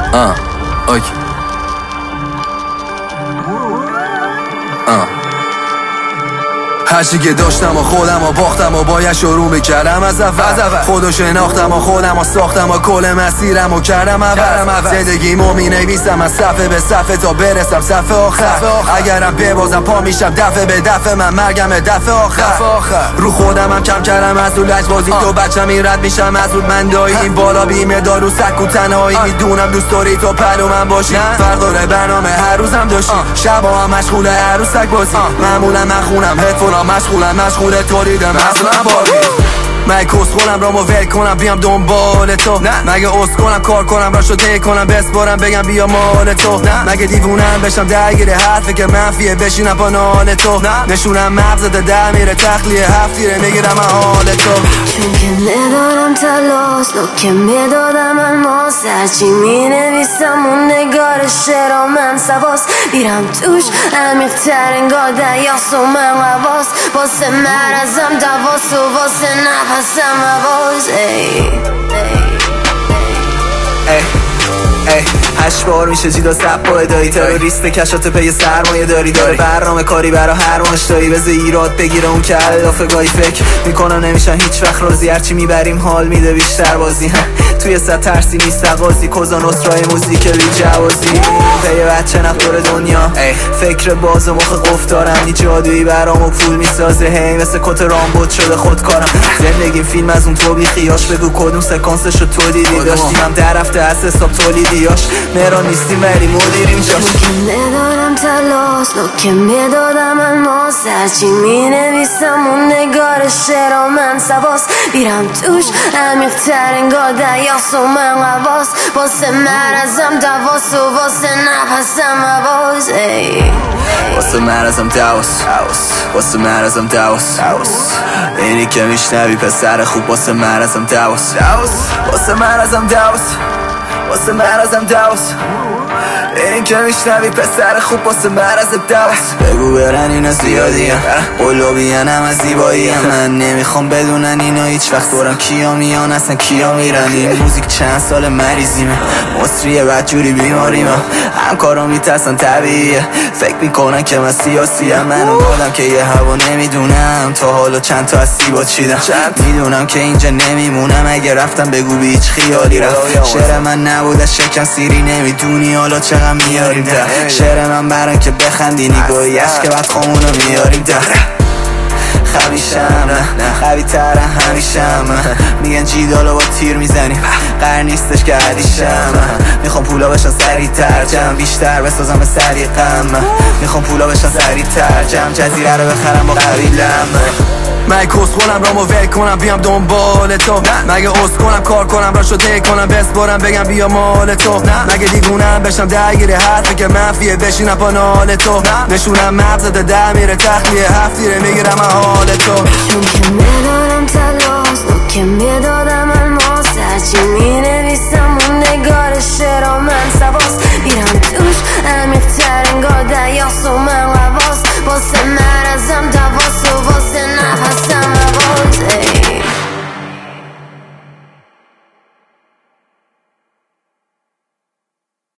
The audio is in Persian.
اوکی. هرچی که داشتم و خودم و باختم و باید شروع میکردم از اول خودو شناختم و خودم و ساختم و کل مسیرم و کردم اول زندگیمو مینویسم از صفحه به صفحه تا برسم صفحه آخر اگرم ببازم پا میشم دفعه به دفعه من مرگم دفعه آخر رو خودم هم کم کردم از اون لجبازی تو بچم این رد میشم از اون مندایی این بالا بیمه دارو سک و تنهایی میدونم دوست داری تو پلو من باشی فرق داره برنامه هر روزم داشتی شبا هم مشغوله عروسک بازی معمولا من خونم هدفونم مشغوله تولیدم اصلا باری من کس خونم رامو ول کنم بیام دنبال تو مگه عذر کنم کار کنم را شده کنم بسپارم بگم بیا مال تو مگه دیوونم بشم درگیر حرفی که منفیه بشینم با نال تو نشونم مغزت در میره تخلیه هفتیره میگیرم حال تو چون که ندارم تلاس لو که میدادم الماس هرچی مینویسم اون نگار شعرا من سواس میرم توش عمیق‌تر انگار دریاست و من قواس واسه مرزم دواس و واسه نفسم عواز هشت بار میشه جیدا سبا ادایی تروریست کشات پی سرمایه داری برنامه کاری برا هر مشتایی بذار ایراد بگیره اون که علافه گاهی فکر میکنم نمیشن هیچ وقت راضی هرچی میبریم حال میده بیشتر بازی توی صد ترسی نیست قاضی کوزا نصرای موزیک بی جوازی پی بچه نفدار دنیا فکر باز و مخ قفل دارم نی جادویی برامو پول میسازه هی مثل کت رامبوت شده خودکارم زندگیم فیلم از اون تو بی خیاش بگو کدوم سکانسشو تو دیدی داشتیم هم در رفته از حساب تولیدیاش مهران نیستیم ولی مدیریم جاش که ندارم تلاس لو که میدادم الماس هرچی مینویسم اون نگار شعرا من سواس میرم توش عمیق‌تر انگار دریاست و من قواس واسه مرزم دواس و واسه نفسم عواز واسه مرزم دواس واسه مرزم دواس اینی که میشنوی پسر خوب واسه مرزم دواس واسه مرزم دواس واسه مرزم دواس این که میشنوی پسر خوب واسه مرز دواس بگو برن اینا زیادی هم قلوبین هم از زیبایی هم من نمیخوام بدونن اینا هیچ وقت دورم کیا میان اصلا کیا میرن این موزیک چند سال مریضیمه مصریه بدجوری بیماریمه همکارا میترسن طبیعیه فکر میکنن که من سیاسی هم من اومدم که یه هوا نمیدونم تا حالا چند تا از سیبا چیدم میدونم که اینجا نمیمونم اگه رفتم بگو بی هیچ خیالی رفت شعر من نبود از شکن سیری نمیدونی حالا چقدر میاریم ده شعر من برن که بخندی نگاهی که بعد خامونو میاریم ده خبیشم قوی تره همیشم میگن جیدالو با تیر میزنیم قرار نیستش که عدیشم میخوام پولا بشن سریع تر جمع بیشتر بسازم به سریقم میخوام پولا بشن سریع تر جمع جزیره رو بخرم با قبیلم من کس خونم رامو ول کنم بیام دنبال تو مگه عذر کنم کار کنم را شده کنم بسپارم بگم بیا مال تو مگه دیوونم بشم درگیر حرفی که منفیه بشینم با نال تو نشونم مغزت در میره تخلیه هفتیره میگیرم حال تو چون که ندارم تلاس لو که میدادم الماس هرچی